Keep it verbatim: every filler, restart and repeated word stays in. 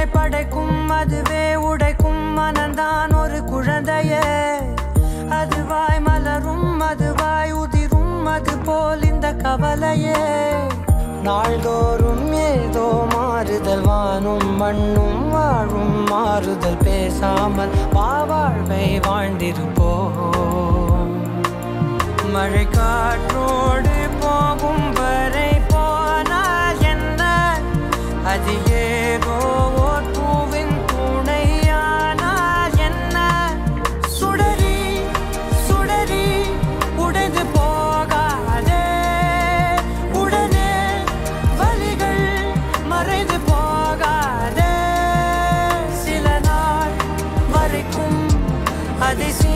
படைக்கும் அதுவே உடைக்கும் மனந்தான் ஒரு குழந்தையே அதுவாய் மலரும் அதுவாய் உதிரும் அது போல் இந்த கவலையே நாள்தோறும் ஏதோ மாறுதல் வானும் மண்ணும் வாழும் மாறுதல் பேசாமல் வாழ்வை வாழ்ந்திருப்போம் மழை காற்றோடு போகும் வரை போனால் என்ன அது ஏதோ ஓர் பூவின் துணையானால் என்ன சுடரி சுடரி உடைந்து போகாதே உடனே வலிகள் மறைந்து போகாதே சில நாள் வரைக்கும் அதிசயம்